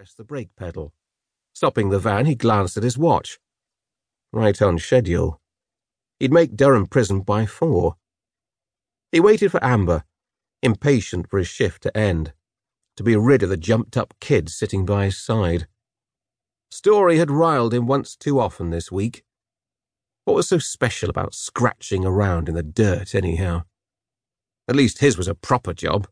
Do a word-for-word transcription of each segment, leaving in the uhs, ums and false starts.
pressed the brake pedal. Stopping the van, he glanced at his watch. Right on schedule. He'd make Durham Prison by four. He waited for Amber, impatient for his shift to end, to be rid of the jumped-up kid sitting by his side. Story had riled him once too often this week. What was so special about scratching around in the dirt, anyhow? At least his was a proper job.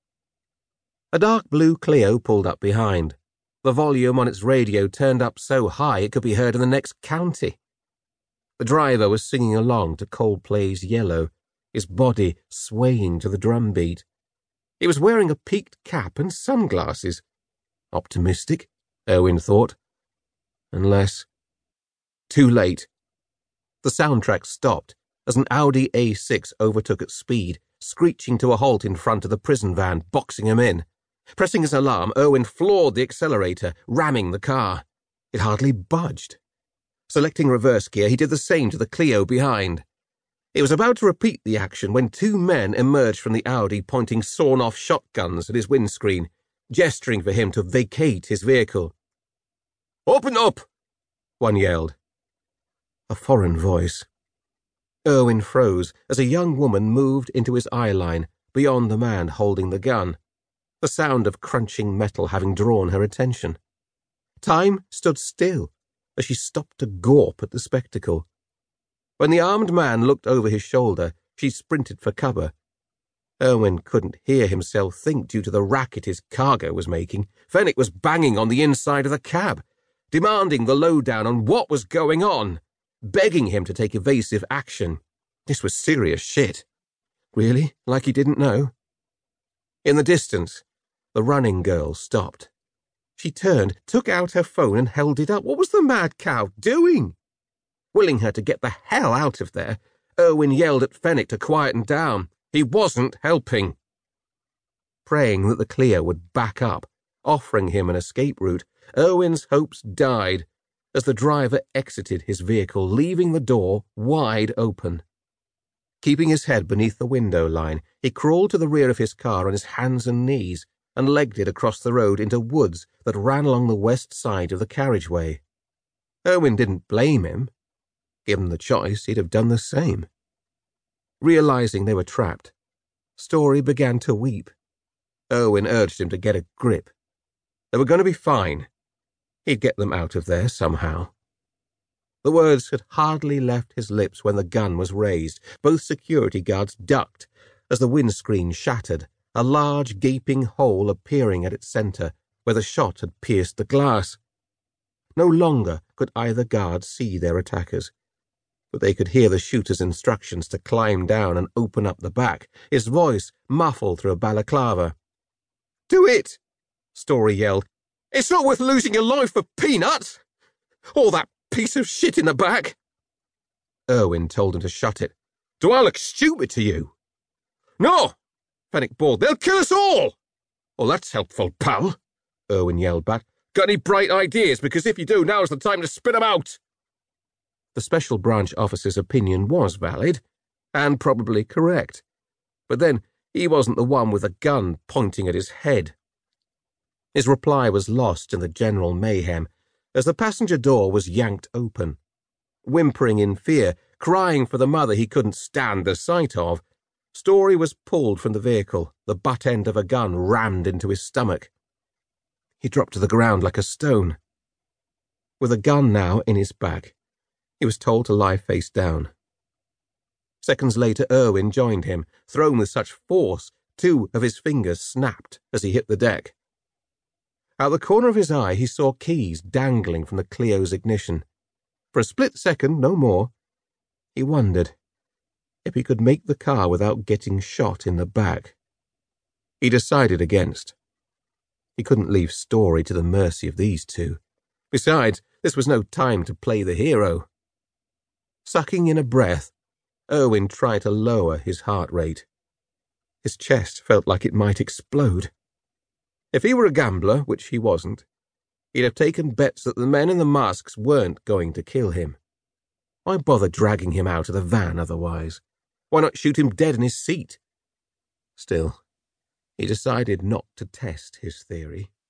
A dark blue Clio pulled up behind. The volume on its radio turned up so high it could be heard in the next county. The driver was singing along to Coldplay's Yellow, his body swaying to the drum beat. He was wearing a peaked cap and sunglasses. Optimistic, Erwin thought. Unless... Too late. The soundtrack stopped as an Audi A six overtook at speed, screeching to a halt in front of the prison van, boxing him in. Pressing his alarm, Erwin floored the accelerator, ramming the car. It hardly budged. Selecting reverse gear, he did the same to the Clio behind. He was about to repeat the action when two men emerged from the Audi pointing sawn-off shotguns at his windscreen, gesturing for him to vacate his vehicle. "Open up!" one yelled. A foreign voice. Erwin froze as a young woman moved into his eye line, beyond the man holding the gun, the sound of crunching metal having drawn her attention. Time stood still as she stopped to gawp at the spectacle. When the armed man looked over his shoulder, she sprinted for cover. Erwin couldn't hear himself think due to the racket his cargo was making. Fenwick was banging on the inside of the cab, demanding the lowdown on what was going on, begging him to take evasive action. This was serious shit. Really? Like he didn't know? In the distance, the running girl stopped. She turned, took out her phone and held it up. What was the mad cow doing? Willing her to get the hell out of there, Erwin yelled at Fenwick to quieten down. He wasn't helping. Praying that the Clio would back up, offering him an escape route, Erwin's hopes died as the driver exited his vehicle, leaving the door wide open. Keeping his head beneath the window line, he crawled to the rear of his car on his hands and knees and legged it across the road into woods that ran along the west side of the carriageway. Erwin didn't blame him. Given the choice, he'd have done the same. Realizing they were trapped, Story began to weep. Erwin urged him to get a grip. They were going to be fine. He'd get them out of there somehow. The words had hardly left his lips when the gun was raised. Both security guards ducked as the windscreen shattered, a large gaping hole appearing at its center where the shot had pierced the glass. No longer could either guard see their attackers, but they could hear the shooter's instructions to climb down and open up the back, his voice muffled through a balaclava. "Do it!" Story yelled. "It's not worth losing your life for peanuts! All that piece of shit in the back!" Erwin told him to shut it. "Do I look stupid to you?" "No!" Fenwick bawled. "They'll kill us all!" "Oh, that's helpful, pal," Erwin yelled back. "Got any bright ideas? Because if you do, now's the time to spit 'em out." The special branch officer's opinion was valid, and probably correct. But then, he wasn't the one with a gun pointing at his head. His reply was lost in the general mayhem, as the passenger door was yanked open. Whimpering in fear, crying for the mother he couldn't stand the sight of, Story was pulled from the vehicle, the butt end of a gun rammed into his stomach. He dropped to the ground like a stone. With a gun now in his back, he was told to lie face down. Seconds later, Erwin joined him, thrown with such force, two of his fingers snapped as he hit the deck. Out the corner of his eye, he saw keys dangling from the Clio's ignition. For a split second, no more, he wondered if he could make the car without getting shot in the back. He decided against. He couldn't leave Story to the mercy of these two. Besides, this was no time to play the hero. Sucking in a breath, Erwin tried to lower his heart rate. His chest felt like it might explode. If he were a gambler, which he wasn't, he'd have taken bets that the men in the masks weren't going to kill him. Why bother dragging him out of the van otherwise? Why not shoot him dead in his seat? Still, he decided not to test his theory.